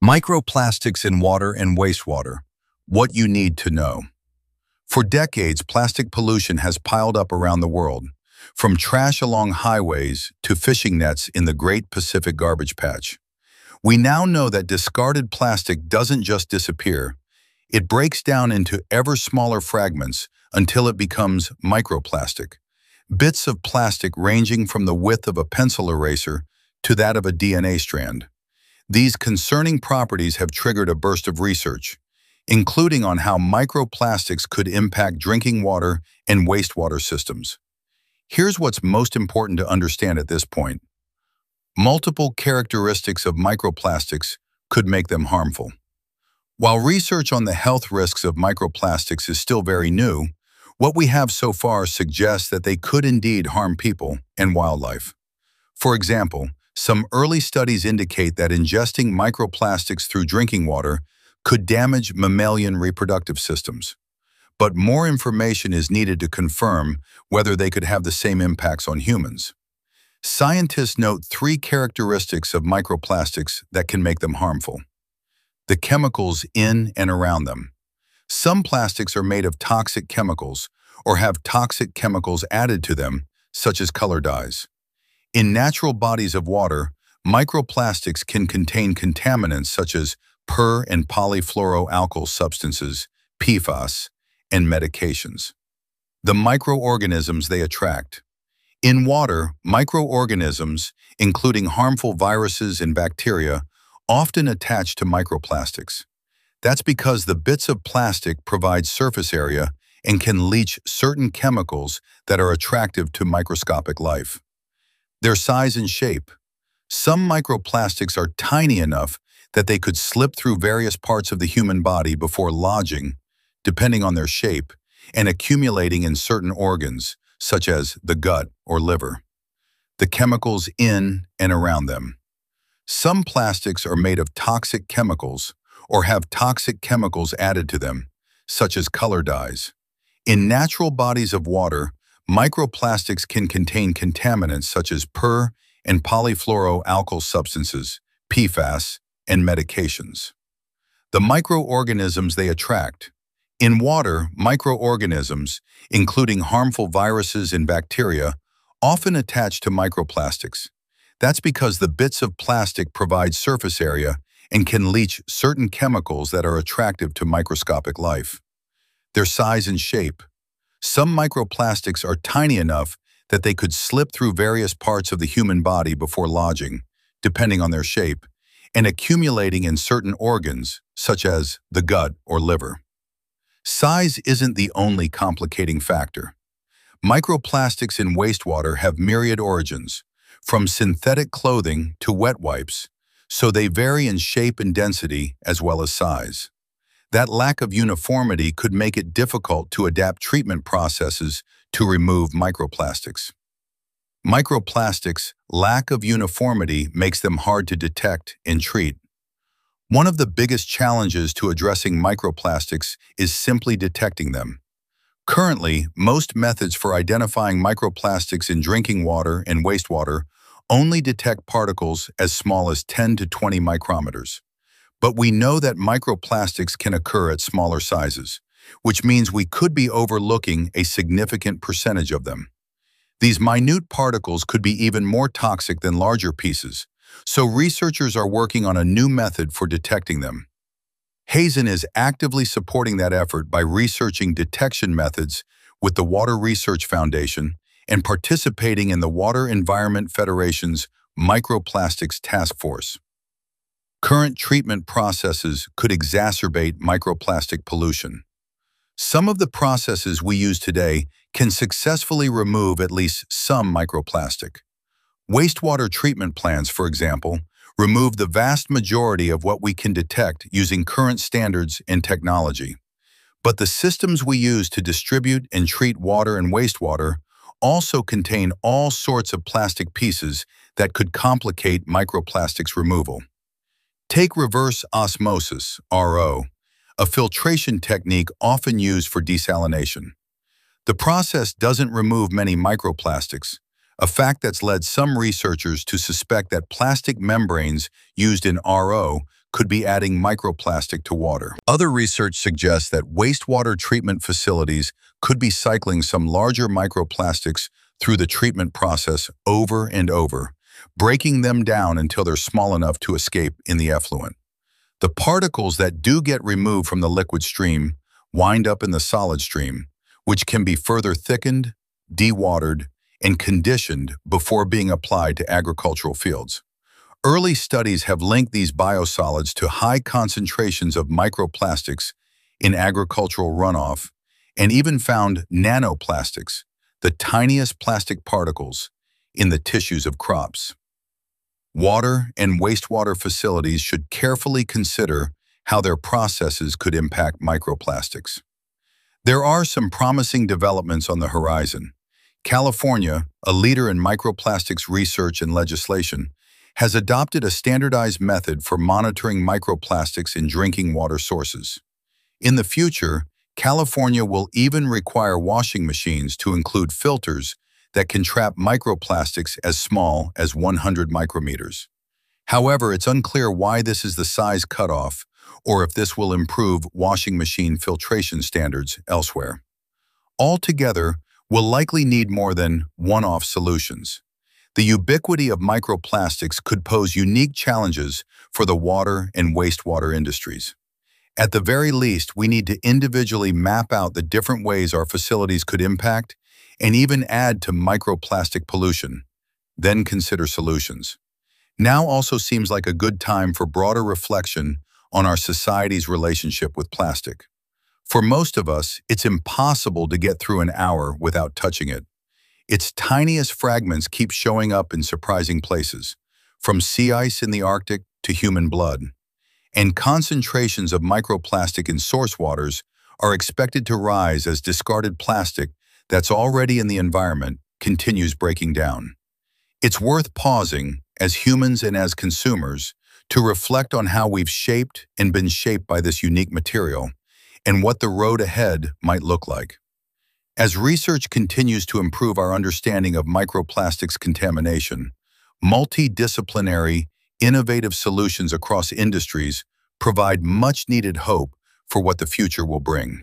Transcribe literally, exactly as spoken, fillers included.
Microplastics in water and wastewater. What you need to know. For decades, plastic pollution has piled up around the world, from trash along highways to fishing nets in the Great Pacific Garbage Patch. We now know that discarded plastic doesn't just disappear. It breaks down into ever smaller fragments until it becomes microplastic. Bits of plastic ranging from the width of a pencil eraser to that of a D N A strand. These concerning properties have triggered a burst of research, including on how microplastics could impact drinking water and wastewater systems. Here's what's most important to understand at this point. Multiple characteristics of microplastics could make them harmful. While research on the health risks of microplastics is still very new, what we have so far suggests that they could indeed harm people and wildlife. For example, some early studies indicate that ingesting microplastics through drinking water could damage mammalian reproductive systems. But more information is needed to confirm whether they could have the same impacts on humans. Scientists note three characteristics of microplastics that can make them harmful. The chemicals in and around them. Some plastics are made of toxic chemicals or have toxic chemicals added to them, such as color dyes. In natural bodies of water, microplastics can contain contaminants such as per- and polyfluoroalkyl substances, P F A S, and medications. The microorganisms they attract. In water, microorganisms, including harmful viruses and bacteria, often attach to microplastics. That's because the bits of plastic provide surface area and can leach certain chemicals that are attractive to microscopic life. Their size and shape. Some microplastics are tiny enough that they could slip through various parts of the human body before lodging, depending on their shape, and accumulating in certain organs, such as the gut or liver. The chemicals in and around them. Some plastics are made of toxic chemicals or have toxic chemicals added to them, such as color dyes. In natural bodies of water, microplastics can contain contaminants such as per- and polyfluoroalkyl substances, P F A S, and medications. The microorganisms they attract. In water, microorganisms, including harmful viruses and bacteria, often attach to microplastics. That's because the bits of plastic provide surface area and can leach certain chemicals that are attractive to microscopic life. Their size and shape. Some microplastics are tiny enough that they could slip through various parts of the human body before lodging, depending on their shape, and accumulating in certain organs, such as the gut or liver. Size isn't the only complicating factor. Microplastics in wastewater have myriad origins, from synthetic clothing to wet wipes, so they vary in shape and density as well as size. That lack of uniformity could make it difficult to adapt treatment processes to remove microplastics. Microplastics' lack of uniformity makes them hard to detect and treat. One of the biggest challenges to addressing microplastics is simply detecting them. Currently, most methods for identifying microplastics in drinking water and wastewater only detect particles as small as ten to twenty micrometers. But we know that microplastics can occur at smaller sizes, which means we could be overlooking a significant percentage of them. These minute particles could be even more toxic than larger pieces, so researchers are working on a new method for detecting them. Hazen is actively supporting that effort by researching detection methods with the Water Research Foundation and participating in the Water Environment Federation's Microplastics Task Force. Current treatment processes could exacerbate microplastic pollution. Some of the processes we use today can successfully remove at least some microplastic. Wastewater treatment plants, for example, remove the vast majority of what we can detect using current standards and technology. But the systems we use to distribute and treat water and wastewater also contain all sorts of plastic pieces that could complicate microplastics removal. Take reverse osmosis, R O, a filtration technique often used for desalination. The process doesn't remove many microplastics, a fact that's led some researchers to suspect that plastic membranes used in R O could be adding microplastic to water. Other research suggests that wastewater treatment facilities could be cycling some larger microplastics through the treatment process over and over, breaking them down until they're small enough to escape in the effluent. The particles that do get removed from the liquid stream wind up in the solid stream, which can be further thickened, dewatered, and conditioned before being applied to agricultural fields. Early studies have linked these biosolids to high concentrations of microplastics in agricultural runoff and even found nanoplastics, the tiniest plastic particles, in the tissues of crops. Water and wastewater facilities should carefully consider how their processes could impact microplastics. There are some promising developments on the horizon. California, a leader in microplastics research and legislation, has adopted a standardized method for monitoring microplastics in drinking water sources. In the future, California will even require washing machines to include filters that can trap microplastics as small as one hundred micrometers. However, it's unclear why this is the size cutoff or if this will improve washing machine filtration standards elsewhere. Altogether, we'll likely need more than one-off solutions. The ubiquity of microplastics could pose unique challenges for the water and wastewater industries. At the very least, we need to individually map out the different ways our facilities could impact and even add to microplastic pollution, then consider solutions. Now also seems like a good time for broader reflection on our society's relationship with plastic. For most of us, it's impossible to get through an hour without touching it. Its tiniest fragments keep showing up in surprising places, from sea ice in the Arctic to human blood. And concentrations of microplastic in source waters are expected to rise as discarded plastic that's already in the environment continues breaking down. It's worth pausing, as humans and as consumers, to reflect on how we've shaped and been shaped by this unique material and what the road ahead might look like. As research continues to improve our understanding of microplastics contamination, multidisciplinary, innovative solutions across industries provide much-needed hope for what the future will bring.